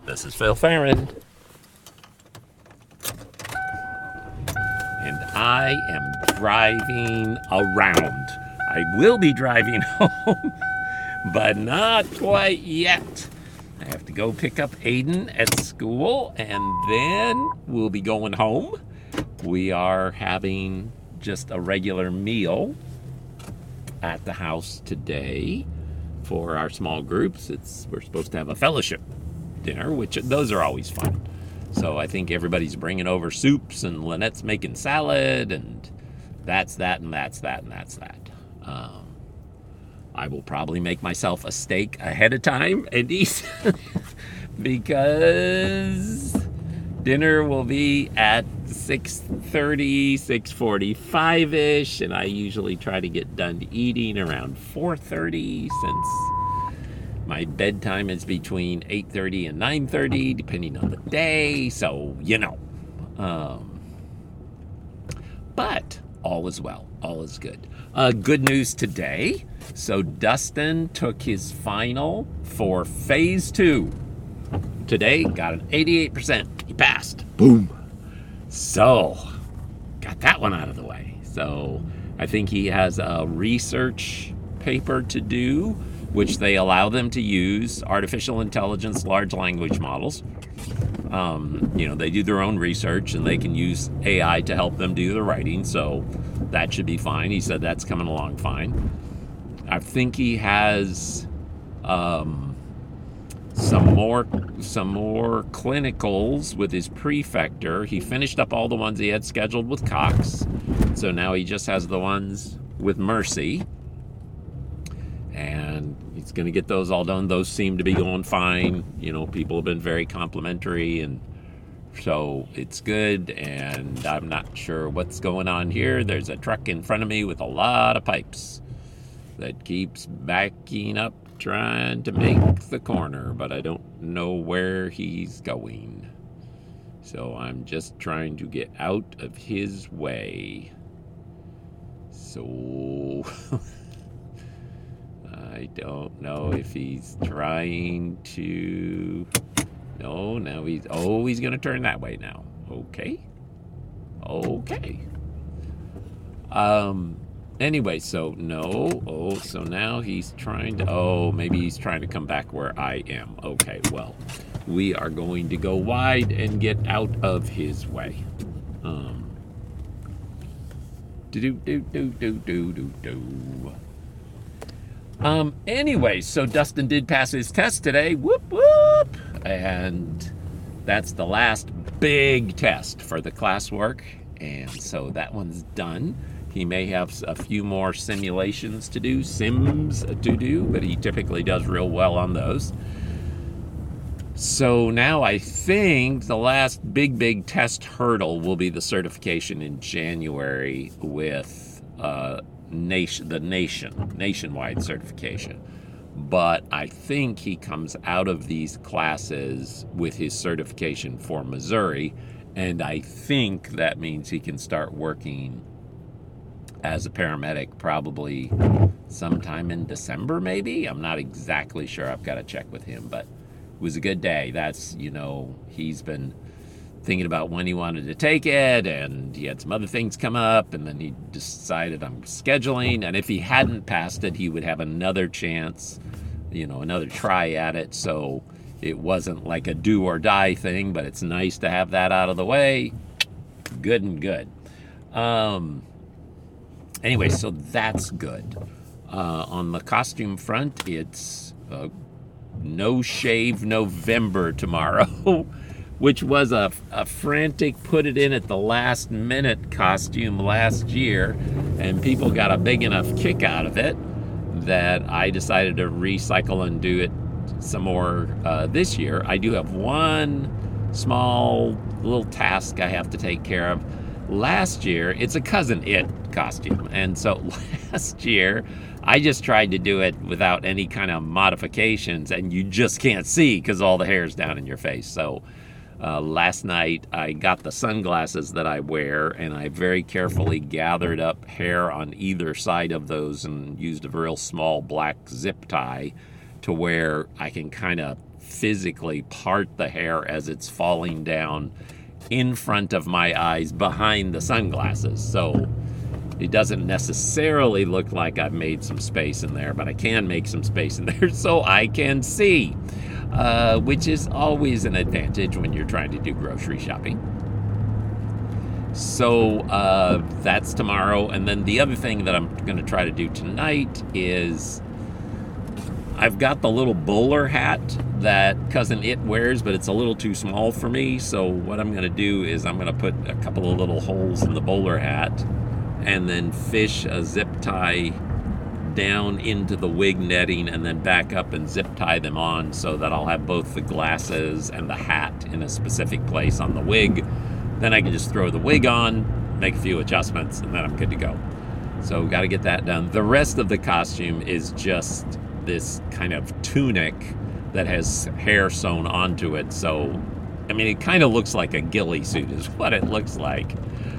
This is Phil Farron, and I am driving around. I will be driving home, but not quite yet. I have to go pick up Aiden at school, and then we'll be going home. We are having just a regular meal at the house today for our small groups. We're supposed to have a fellowship dinner, which those are always fun. So I think everybody's bringing over soups, and Lynette's making salad, and that's that, and that's that, and that's that. I will probably make myself a steak ahead of time and eat because dinner will be at 6:30, 6:45-ish, and I usually try to get done eating around 4:30 since my bedtime is between 8:30 and 9:30, depending on the day, so, But all is well. All is good. Good news today. So Dustin took his final for phase 2. Today, got an 88%. He passed. Boom. So, got that one out of the way. So, I think he has a research paper to do, which they allow them to use artificial intelligence, large language models. They do their own research, and they can use AI to help them do the writing, so that should be fine. He said that's coming along fine. I think he has some more clinicals with his prefector. He finished up all the ones he had scheduled with Cox, so now he just has the ones with Mercy, and he's going to get those all done. Those seem to be going fine. People have been very complimentary, and so it's good, and I'm not sure what's going on here. There's a truck in front of me with a lot of pipes that keeps backing up, trying to make the corner, but I don't know where he's going. So I'm just trying to get out of his way. So I don't know if he's trying to... No, now he's going to turn that way now. Okay. Anyway, so no. So now he's trying to... maybe he's trying to come back where I am. Okay, well, we are going to go wide and get out of his way. Anyway, so Dustin did pass his test today. Whoop, whoop. And that's the last big test for the classwork. And so that one's done. He may have a few more simulations to do, but he typically does real well on those. So now I think the last big test hurdle will be the certification in January with the nationwide certification. But I think he comes out of these classes with his certification for Missouri, and I think that means he can start working as a paramedic probably sometime in December, maybe. I'm not exactly sure. I've got to check with him, but it was a good day. That's, he's been thinking about when he wanted to take it, and he had some other things come up, and then he decided I'm scheduling, and if he hadn't passed it, he would have another chance, another try at it. So it wasn't like a do or die thing, but it's nice to have that out of the way. Good and good. Anyway, so that's good. On the costume front, it's No Shave November tomorrow, which was a frantic put it in at the last minute costume last year, and people got a big enough kick out of it that I decided to recycle and do it some more this year. I do have one small little task I have to take care of. Last year, it's a Cousin It costume, and so last year I just tried to do it without any kind of modifications, and you just can't see because all the hair's down in your face. So last night I got the sunglasses that I wear, and I very carefully gathered up hair on either side of those and used a real small black zip tie to where I can kind of physically part the hair as it's falling down in front of my eyes behind the sunglasses. So it doesn't necessarily look like I've made some space in there, but I can make some space in there so I can see, which is always an advantage when you're trying to do grocery shopping. So that's tomorrow. And then the other thing that I'm going to try to do tonight is I've got the little bowler hat that Cousin It wears, but it's a little too small for me. So what I'm going to do is I'm going to put a couple of little holes in the bowler hat and then fish a zip tie down into the wig netting and then back up and zip tie them on so that I'll have both the glasses and the hat in a specific place on the wig. Then I can just throw the wig on, make a few adjustments, and then I'm good to go. So got to get that done. The rest of the costume is just this kind of tunic that has hair sewn onto it. So, I mean, it kind of looks like a ghillie suit is what it looks like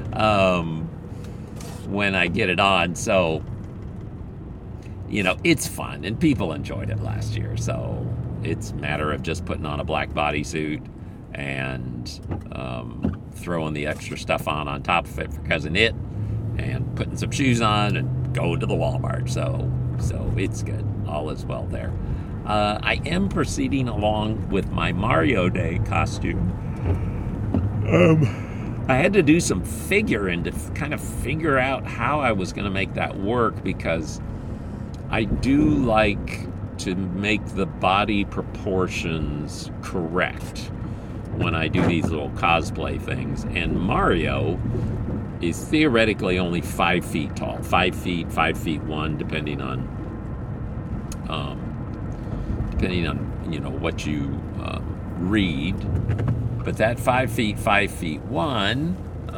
when I get it on. So, you know, it's fun, and people enjoyed it last year. So it's a matter of just putting on a black bodysuit and throwing the extra stuff on top of it for Cousin It, and putting some shoes on and going to the Walmart. So it's good. All is well there. I am proceeding along with my Mario Day costume. I had to do some figuring to kind of figure out how I was going to make that work, because I do like to make the body proportions correct when I do these little cosplay things. And Mario is theoretically only 5 feet tall, 5 feet, 5 feet 1, depending on you know what you read. But that 5 feet, 5 feet 1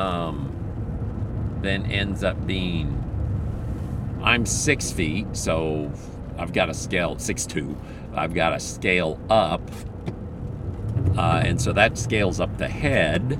then ends up being, I'm 6 feet, so I've got to scale 6'2". I've got to scale up, and so that scales up the head.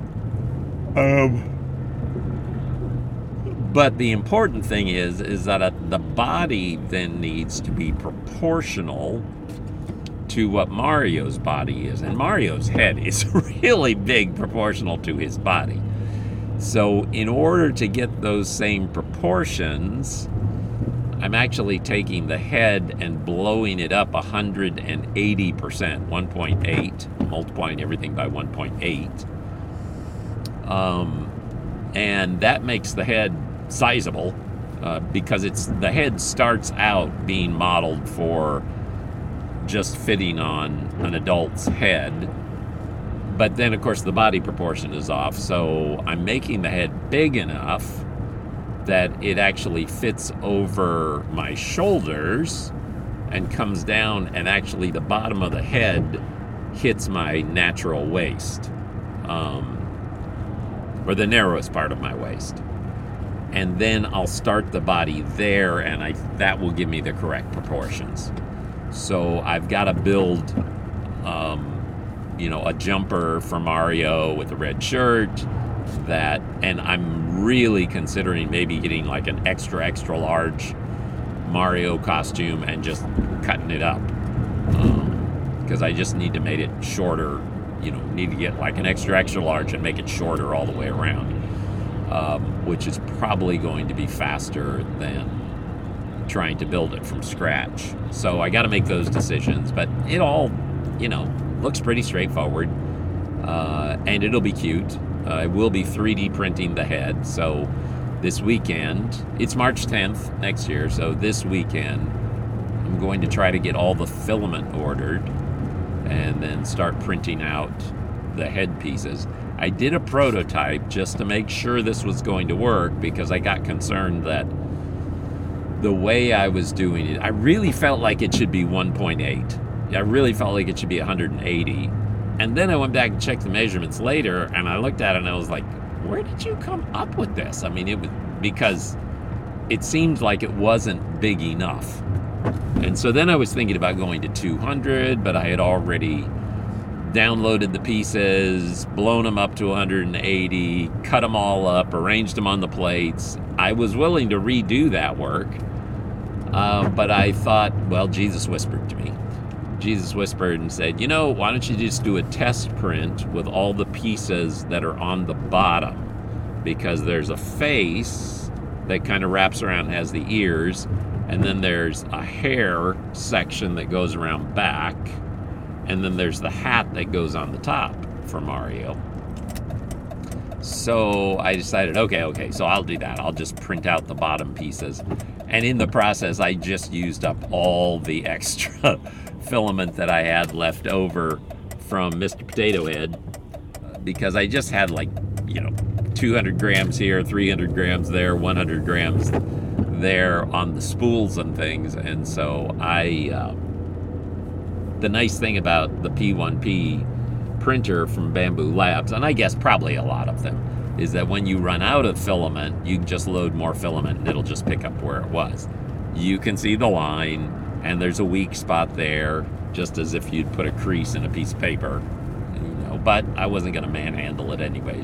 But the important thing is that the body then needs to be proportional to what Mario's body is. And Mario's head is really big proportional to his body. So in order to get those same proportions, I'm actually taking the head and blowing it up 180%, 1.8, multiplying everything by 1.8. And that makes the head sizable, because the head starts out being modeled for just fitting on an adult's head, but then of course the body proportion is off, so I'm making the head big enough that it actually fits over my shoulders and comes down, and actually the bottom of the head hits my natural waist, or the narrowest part of my waist. And then I'll start the body there, and that will give me the correct proportions. So I've got to build, a jumper for Mario with a red shirt, and I'm really considering maybe getting like an extra, extra large Mario costume and just cutting it up, because I just need to make it shorter, need to get like an extra, extra large and make it shorter all the way around. Which is probably going to be faster than trying to build it from scratch. So I got to make those decisions, but it all, looks pretty straightforward, and it'll be cute. I will be 3D printing the head, so this weekend, it's March 10th next year, so this weekend I'm going to try to get all the filament ordered and then start printing out the head pieces. I did a prototype just to make sure this was going to work, because I got concerned that the way I was doing it, I really felt like it should be 1.8. I really felt like it should be 180. And then I went back and checked the measurements later, and I looked at it and I was like, where did you come up with this? I mean, it was because it seemed like it wasn't big enough. And so then I was thinking about going to 200, but I had already downloaded the pieces, blown them up to 180, cut them all up, arranged them on the plates. I was willing to redo that work, but I thought, well, Jesus whispered to me. Jesus whispered and said, why don't you just do a test print with all the pieces that are on the bottom? Because there's a face that kind of wraps around and has the ears, and then there's a hair section that goes around back, and then there's the hat that goes on the top for Mario. So I decided, okay, so I'll do that. I'll just print out the bottom pieces. And in the process, I just used up all the extra filament that I had left over from Mr. Potato Head, because I just had 200 grams here, 300 grams there, 100 grams there on the spools and things. And so the nice thing about the P1P printer from Bambu Labs, and I guess probably a lot of them, is that when you run out of filament, you can just load more filament and it'll just pick up where it was. You can see the line, and there's a weak spot there, just as if you'd put a crease in a piece of paper, but I wasn't going to manhandle it anyway.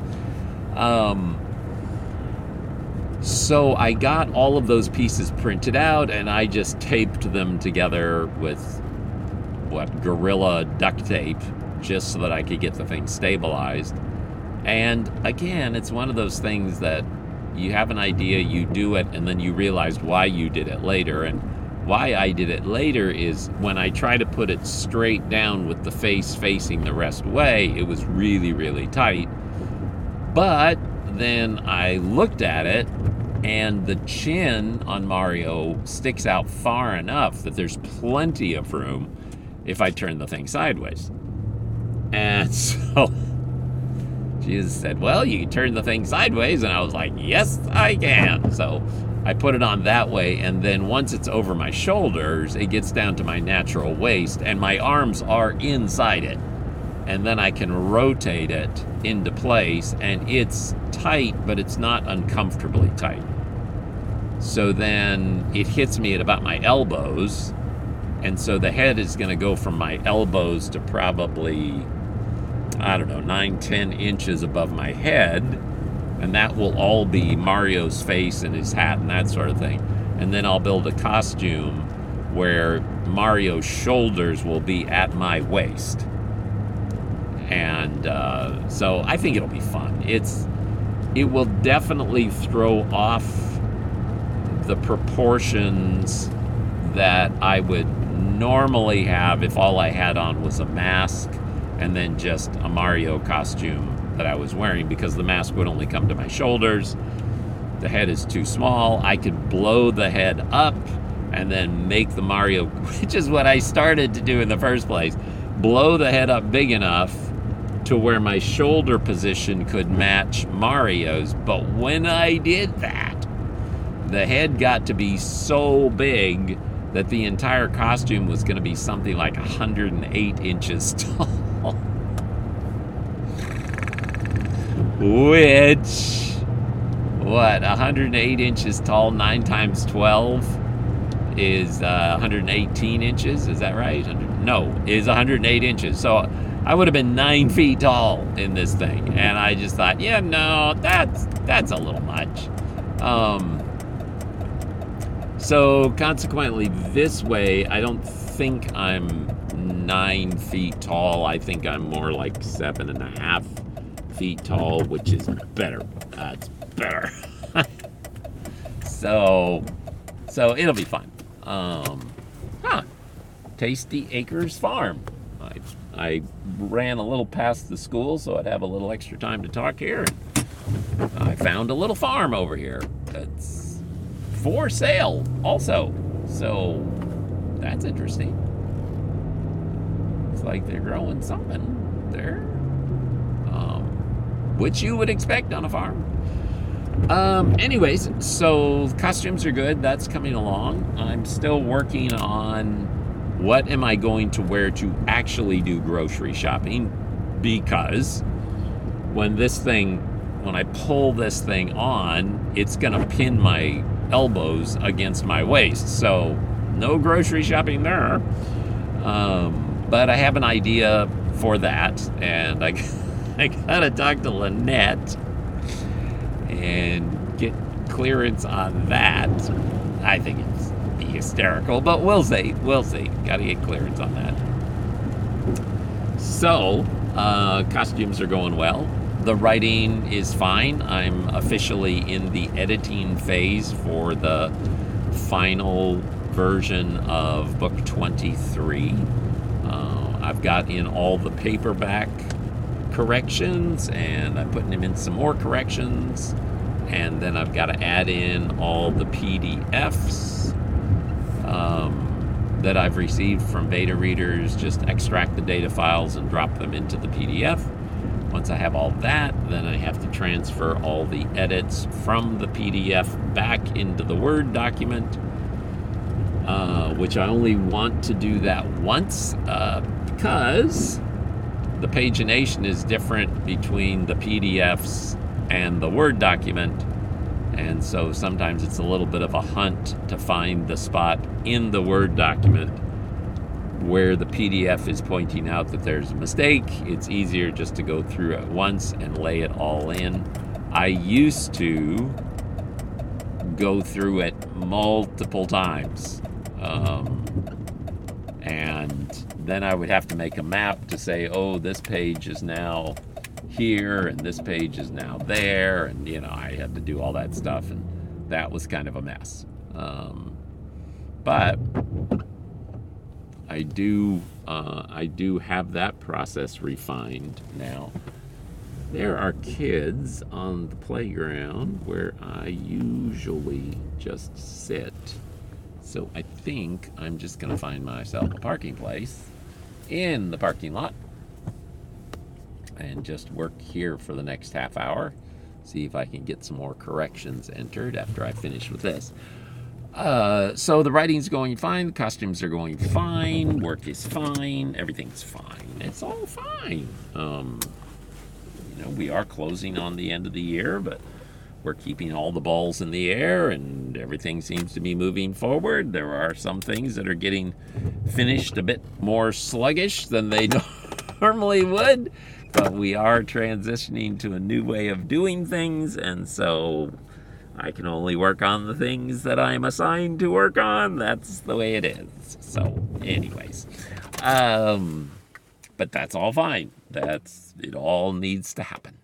So I got all of those pieces printed out, and I just taped them together with Gorilla duct tape, just so that I could get the thing stabilized. And again, it's one of those things that you have an idea, you do it, and then you realize why you did it later. And why I did it later is when I try to put it straight down with the face facing the rest way, it was really, really tight. But then I looked at it, and the chin on Mario sticks out far enough that there's plenty of room if I turn the thing sideways. And so Jesus said, well, you can turn the thing sideways. And I was like, yes, I can. So I put it on that way. And then once it's over my shoulders, it gets down to my natural waist, and my arms are inside it. And then I can rotate it into place, and it's tight, but it's not uncomfortably tight. So then it hits me at about my elbows. And so the head is going to go from my elbows to probably, 9-10 inches above my head. And that will all be Mario's face and his hat and that sort of thing. And then I'll build a costume where Mario's shoulders will be at my waist. And so I think it'll be fun. It will definitely throw off the proportions that I would normally have if all I had on was a mask and then just a Mario costume that I was wearing, because the mask would only come to my shoulders. The head is too small. I could blow the head up and then make the Mario, which is what I started to do in the first place, blow the head up big enough to where my shoulder position could match Mario's. But when I did that, the head got to be so big that the entire costume was going to be something like 108 inches tall. Which, 108 inches tall, 9 times 12 is 118 inches. Is that right? No, is 108 inches. So I would have been 9 feet tall in this thing. And I just thought, that's a little much. So consequently, this way, I don't think I'm 9 feet tall. I think I'm more like 7.5 feet tall, which is better. That's better. So it'll be fun. Tasty Acres Farm. I ran a little past the school so I'd have a little extra time to talk here. And I found a little farm over here that's for sale also. So that's interesting. It's like they're growing something there, which you would expect on a farm. Anyways, so costumes are good. That's coming along. I'm still working on what am I going to wear to actually do grocery shopping, because when I pull this thing on, it's gonna pin my elbows against my waist. So no grocery shopping there. But I have an idea for that, and I gotta talk to Lynette and get clearance on that. I think it's hysterical, but we'll see. We'll see. Got to get clearance on that. So, costumes are going well. The writing is fine. I'm officially in the editing phase for the final version of book 23. I've got in all the paperback corrections, and I'm putting in some more corrections, and then I've got to add in all the PDFs that I've received from beta readers, just extract the data files and drop them into the PDF. Once I have all that, then I have to transfer all the edits from the PDF back into the Word document, which I only want to do that once because the pagination is different between the PDFs and the Word document. And so sometimes it's a little bit of a hunt to find the spot in the Word document where the PDF is pointing out that there's a mistake. It's easier just to go through it once and lay it all in. I used to go through it multiple times. And then I would have to make a map to say, oh, this page is now here and this page is now there, and I had to do all that stuff, and that was kind of a mess. But I do have that process refined now. There are kids on the playground where I usually just sit, so I think I'm just gonna find myself a parking place in the parking lot and just work here for the next half hour, see if I can get some more corrections entered after I finish with this. So the writing's going fine, the costumes are going fine, work is fine, everything's fine. It's all fine. We are closing on the end of the year, but we're keeping all the balls in the air and everything seems to be moving forward. There are some things that are getting finished a bit more sluggish than they normally would, but we are transitioning to a new way of doing things, and so I can only work on the things that I'm assigned to work on. That's the way it is. So, anyways. But that's all fine. It all needs to happen.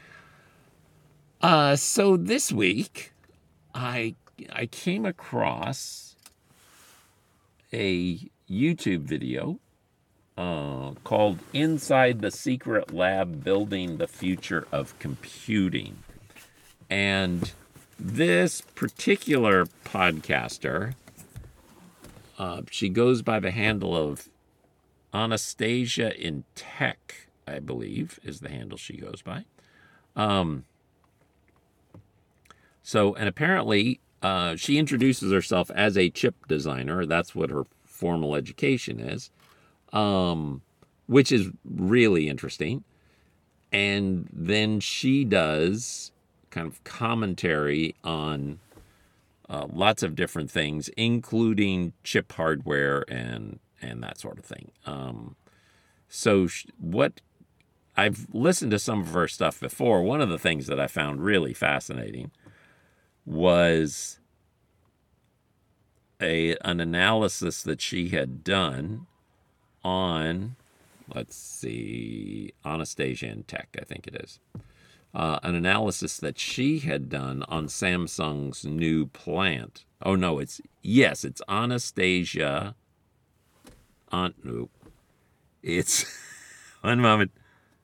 So this week, I came across a YouTube video called Inside the Secret Lab Building the Future of Computing. And this particular podcaster, she goes by the handle of Anastasia in Tech, I believe, is the handle she goes by. And apparently, she introduces herself as a chip designer. That's what her formal education is, which is really interesting. And then she does kind of commentary on lots of different things, including chip hardware and that sort of thing. What I've listened to some of her stuff before. One of the things that I found really fascinating was an analysis that she had done on, let's see, Anastasia in Tech, I think it is. An analysis that she had done on Samsung's new plant. Oh, no, it's Anastasia. It's, one moment.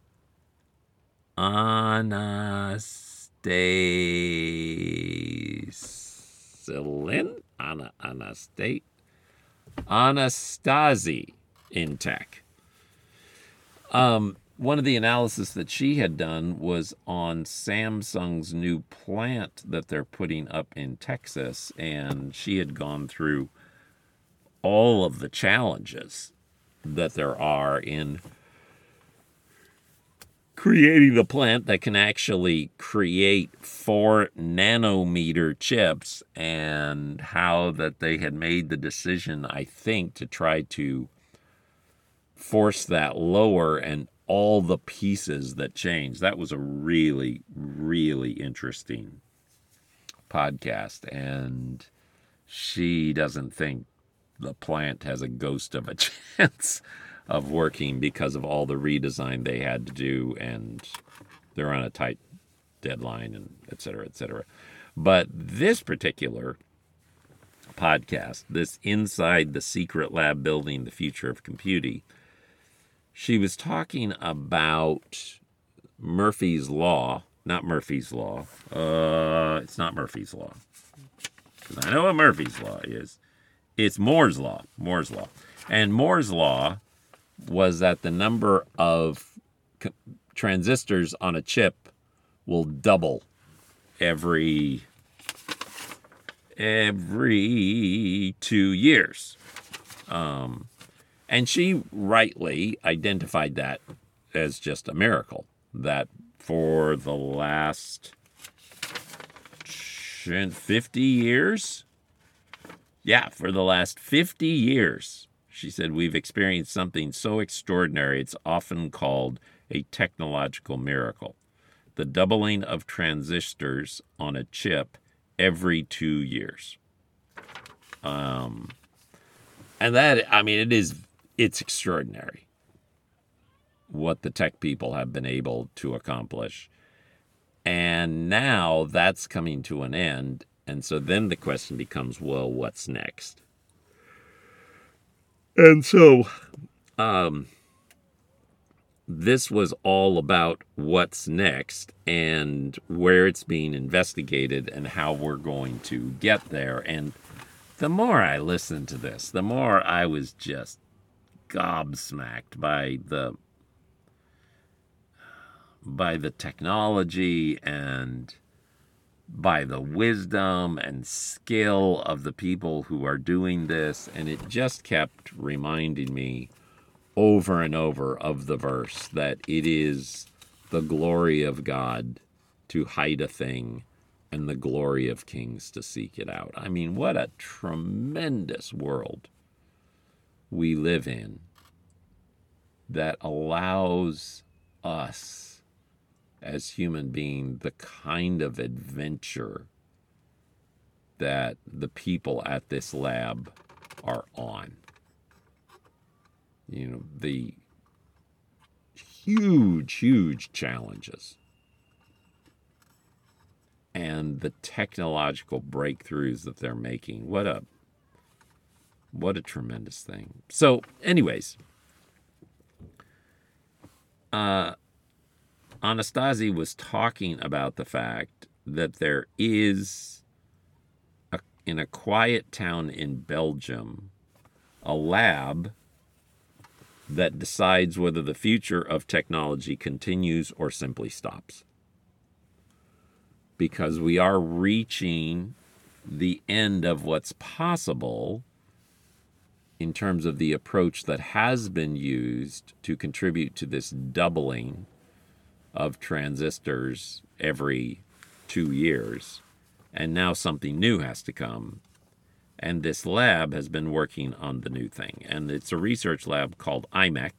Anastasi in Tech. One of the analysis that she had done was on Samsung's new plant that they're putting up in Texas, and she had gone through all of the challenges that there are in creating a plant that can actually create 4 nanometer chips, and how that they had made the decision, I think, to try to force that lower, and all the pieces that change. That was a really, really interesting podcast. And she doesn't think the plant has a ghost of a chance of working because of all the redesign they had to do, and they're on a tight deadline, and et cetera, et cetera. But this particular podcast, this Inside the Secret Lab Building the Future of Computing, she was talking about Murphy's Law. Not Murphy's Law. It's not Murphy's Law. Because I know what Murphy's Law is. It's Moore's Law. Moore's Law. And Moore's Law was that the number of transistors on a chip will double every 2 years. And she rightly identified that as just a miracle, that for the last 50 years, for the last 50 years, she said, we've experienced something so extraordinary, it's often called a technological miracle. The doubling of transistors on a chip every 2 years. And that, I mean, it's extraordinary what the tech people have been able to accomplish. And now that's coming to an end. And so then the question becomes, well, what's next? And so this was all about what's next and where it's being investigated and how we're going to get there. And the more I listened to this, the more I was just gobsmacked by the technology and by the wisdom and skill of the people who are doing this. And it just kept reminding me over and over of the verse that it is the glory of God to hide a thing and the glory of kings to seek it out. I mean, what a tremendous world we live in that allows us as human beings the kind of adventure that the people at this lab are on. You know, the huge challenges and the technological breakthroughs that they're making. What a tremendous thing. So, anyways, Anastasia was talking about the fact that there is, in a quiet town in Belgium, a lab that decides whether the future of technology continues or simply stops. Because we are reaching the end of what's possible in terms of the approach that has been used to contribute to this doubling of transistors every 2 years. And now something new has to come. And this lab has been working on the new thing. And it's a research lab called IMEC.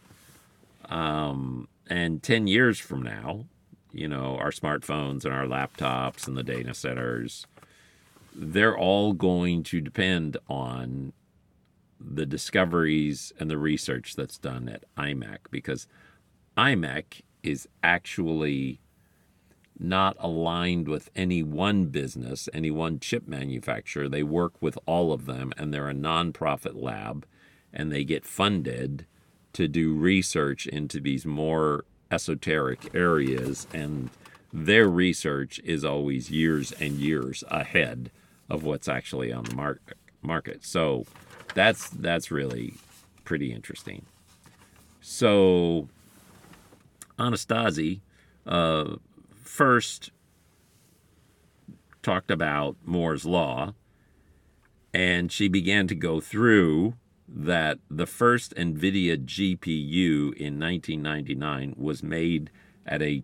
And 10 years from now, you know, our smartphones and our laptops and the data centers, they're all going to depend on the discoveries and the research that's done at IMEC. Because IMEC is actually not aligned with any one business, any one chip manufacturer. They work with all of them, and they're a nonprofit lab, and they get funded to do research into these more esoteric areas, and their research is always years and years ahead of what's actually on the market. So that's really pretty interesting. So Anastasia first talked about Moore's Law, and she began to go through that the first NVIDIA GPU in 1999 was made at a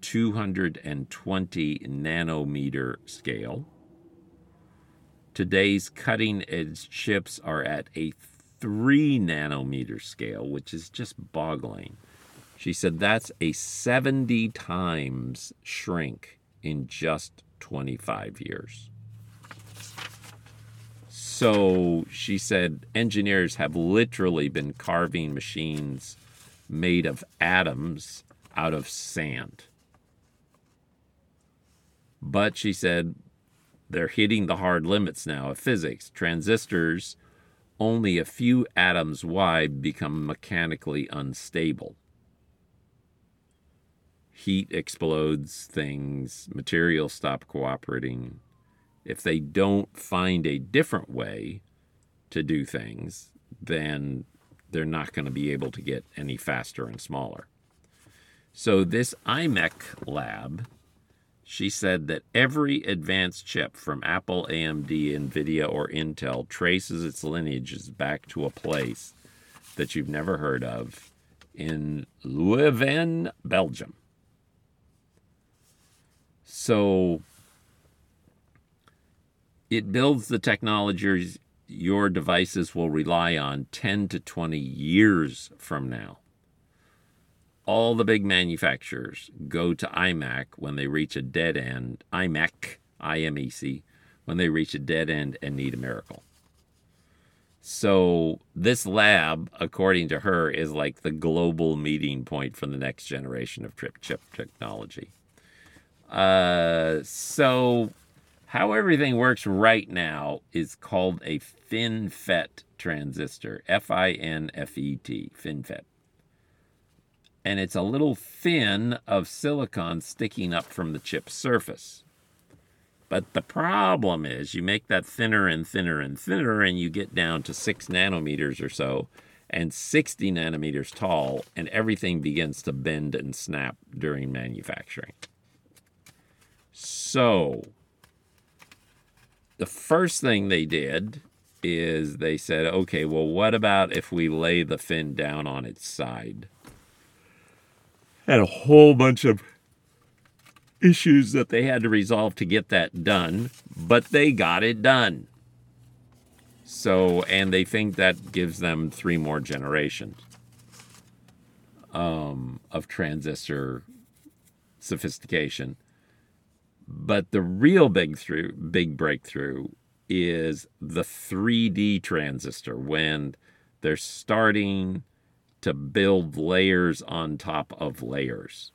220 nanometer scale. Today's cutting-edge chips are at a 3 nanometer scale, which is just boggling. She said that's a 70 times shrink in just 25 years. So she said engineers have literally been carving machines made of atoms out of sand. But she said they're hitting the hard limits now of physics. Transistors, only a few atoms wide, become mechanically unstable. Heat explodes things, materials stop cooperating. If they don't find a different way to do things, then they're not going to be able to get any faster and smaller. So this IMEC lab, she said that every advanced chip from Apple, AMD, NVIDIA, or Intel traces its lineages back to a place that you've never heard of in Leuven, Belgium. So it builds the technologies your devices will rely on 10 to 20 years from now. All the big manufacturers go to IMEC when they reach a dead end, IMEC, I-M-E-C, when they reach a dead end and need a miracle. So this lab, according to her, is like the global meeting point for the next generation of chip technology. So how everything works right now is called a FinFET transistor, F-I-N-F-E-T, FinFET. And it's a little fin of silicon sticking up from the chip surface. But the problem is you make that thinner and thinner and thinner, and you get down to 6 nanometers or so, and 60 nanometers tall, and everything begins to bend and snap during manufacturing. So the first thing they did is they said, okay, well, what about if we lay the fin down on its side? Had a whole bunch of issues that they had to resolve to get that done, but they got it done. So, and they think that gives them 3 more generations of transistor sophistication. But the real big breakthrough is the 3D transistor, when they're starting to build layers on top of layers.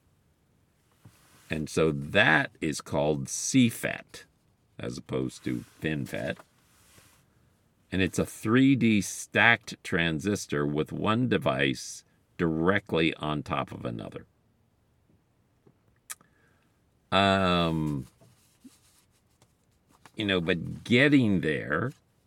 And so that is called CFET as opposed to FinFET. And it's a 3D stacked transistor with one device directly on top of another. But getting there,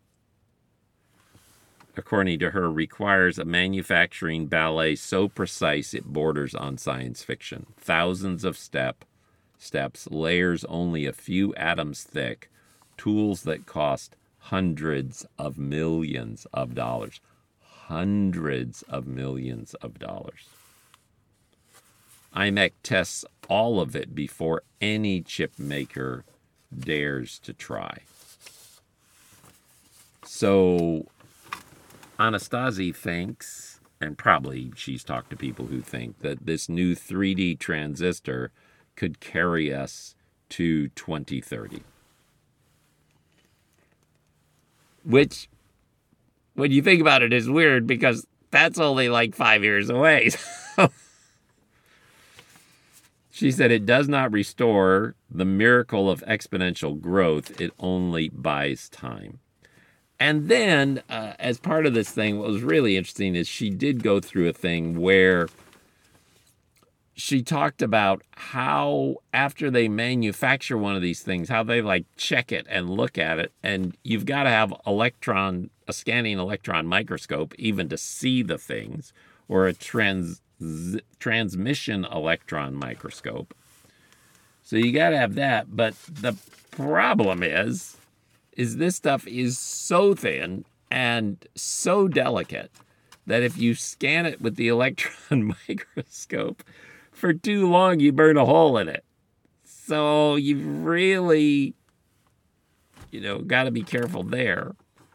according to her, requires a manufacturing ballet so precise it borders on science fiction. Thousands of steps, layers only a few atoms thick, tools that cost hundreds of millions of dollars. Hundreds of millions of dollars. IMEC tests all of it before any chip maker dares to try. So Anastasi thinks, and probably she's talked to people who think, that this new 3D transistor could carry us to 2030. Which, when you think about it, is weird because that's only like 5 years away. She said it does not restore the miracle of exponential growth. It only buys time. And then, as part of this thing, what was really interesting is she did go through a thing where she talked about how after they manufacture one of these things, how they like check it and look at it. And you've got to have a scanning electron microscope even to see the things, or a transmission electron microscope. So you got to have that. But the problem is this stuff is so thin and so delicate that if you scan it with the electron microscope for too long, you burn a hole in it. So you've really, got to be careful there.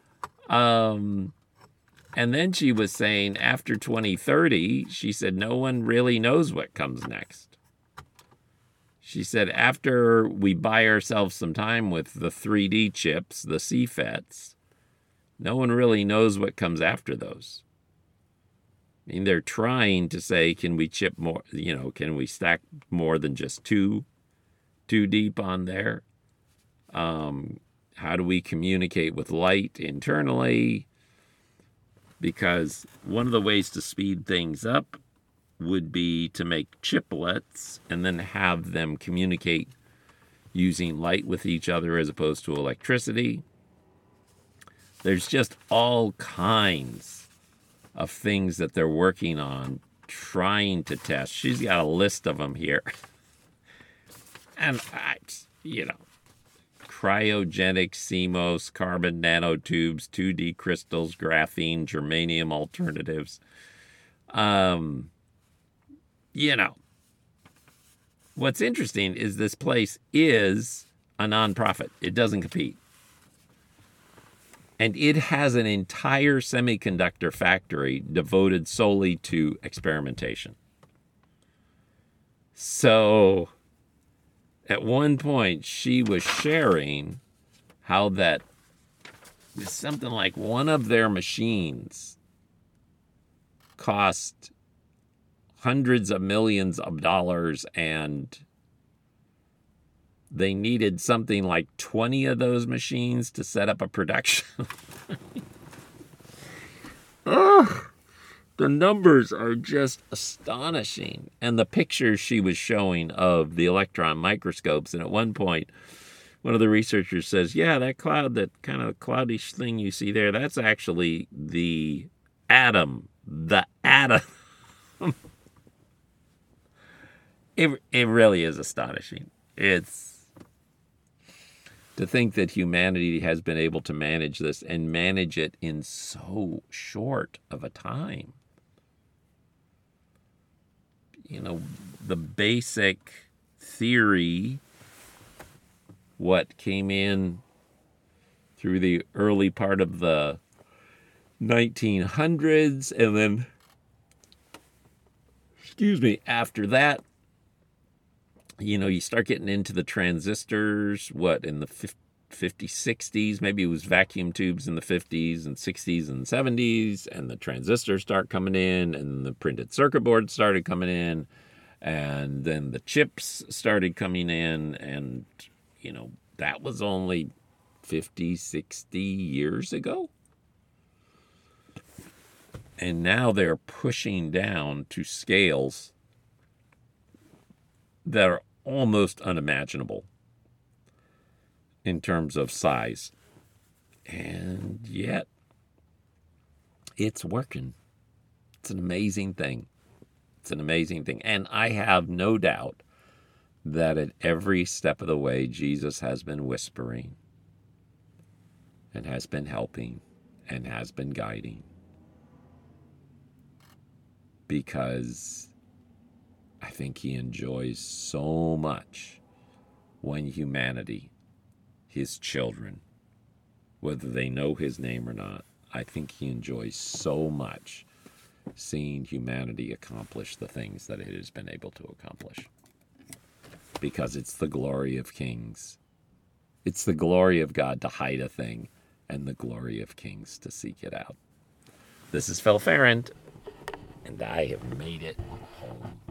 And then she was saying after 2030, she said no one really knows what comes next. She said after we buy ourselves some time with the 3D chips, the CFETs, No one really knows what comes after those. I mean, they're trying to say, can we chip more, can we stack more than just two deep on there? How do we communicate with light internally? Because one of the ways to speed things up would be to make chiplets and then have them communicate using light with each other as opposed to electricity. There's just all kinds of things that they're working on, trying to test. She's got a list of them here. And, cryogenic CMOS, carbon nanotubes, 2D crystals, graphene, germanium alternatives. What's interesting is this place is a nonprofit. It doesn't compete. And it has an entire semiconductor factory devoted solely to experimentation. So at one point, she was sharing how that something like one of their machines cost hundreds of millions of dollars, and they needed something like 20 of those machines to set up a production. The numbers are just astonishing. And the pictures she was showing of the electron microscopes. And at one point, one of the researchers says, yeah, that cloud, that kind of cloudish thing you see there, that's actually the atom. The atom. It really is astonishing. It's to think that humanity has been able to manage this and manage it in so short of a time. The basic theory, what came in through the early part of the 1900s, and then, after that, you start getting into the transistors, in the 50s, 60s, maybe it was vacuum tubes in the 50s and 60s and 70s, and the transistors start coming in, and the printed circuit boards started coming in, and then the chips started coming in, and, that was only 50, 60 years ago. And now they're pushing down to scales that are almost unimaginable in terms of size. And yet, it's working. It's an amazing thing. It's an amazing thing. And I have no doubt that at every step of the way, Jesus has been whispering and has been helping and has been guiding. Because I think he enjoys so much when humanity, his children, whether they know his name or not, I think he enjoys so much seeing humanity accomplish the things that it has been able to accomplish. Because it's the glory of kings. It's the glory of God to hide a thing, and the glory of kings to seek it out. This is Phil Ferrand, and I have made it home.